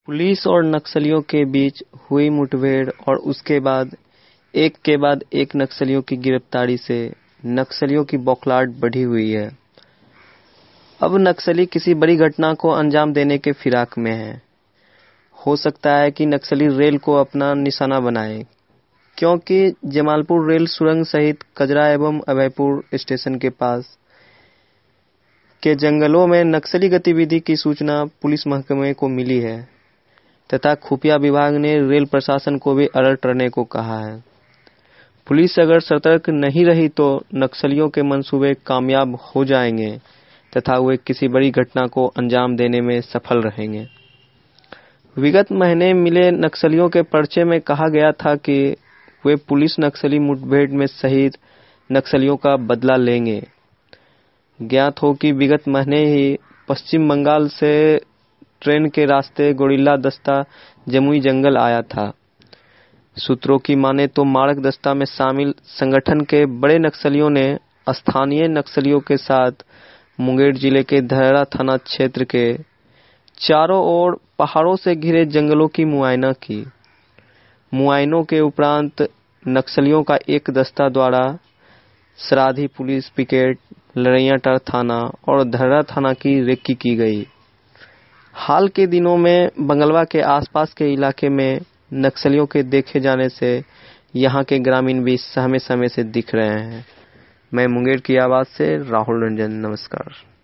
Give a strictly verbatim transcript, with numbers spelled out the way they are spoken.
Police और नक्सलियों के बीच हुई मुठभेड़ और उसके बाद एक के बाद एक नक्सलियों की गिरफ्तारी से नक्सलियों की बौखलाहट बढ़ी हुई है। अब नक्सली किसी बड़ी घटना को अंजाम देने के फिराक में हैं। हो सकता है कि नक्सली रेल को अपना निशाना बनाए, क्योंकि जमालपुर रेल सुरंग सहित कजरा एवं अभयपुर स्टेशन के पास के जंगलों में नक्सली गतिविधि की सूचना पुलिस महकमे को मिली है तथा खुफिया विभाग ने रेल प्रशासन को भी अलर्ट रहने को कहा है। पुलिस अगर सतर्क नहीं रही तो नक्सलियों के मंसूबे कामयाब हो जाएंगे तथा वे किसी बड़ी घटना को अंजाम देने में सफल रहेंगे। विगत महीने मिले नक्सलियों के पर्चे में कहा गया था कि वे पुलिस नक्सली मुठभेड़ में शहीद नक्सलियों का बदला लेंगे। ज्ञात हो कि विगत महीने ही पश्चिम बंगाल से ट्रेन के रास्ते गोरिल्ला दस्ता जमुई जंगल आया था। सूत्रों की माने तो मारक दस्ता में शामिल संगठन के बड़े नक्सलियों ने स्थानीय नक्सलियों के साथ मुंगेर जिले के धरहरा थाना क्षेत्र के चारों ओर पहाड़ों से घिरे जंगलों की मुआयना की। मुआयनों के उपरांत नक्सलियों का एक दस्ता द्वारा सराधी पुलिस पिकेट, लड़ैयाटांड़ थाना और धरहरा थाना की रेकी की गई। हाल के दिनों में बंगलवा के आसपास के इलाके में नक्सलियों के देखे जाने से यहां के ग्रामीण भी सहमे सहमे से दिख रहे हैं। मैं मुंगेर की आवाज से राहुल रंजन, नमस्कार।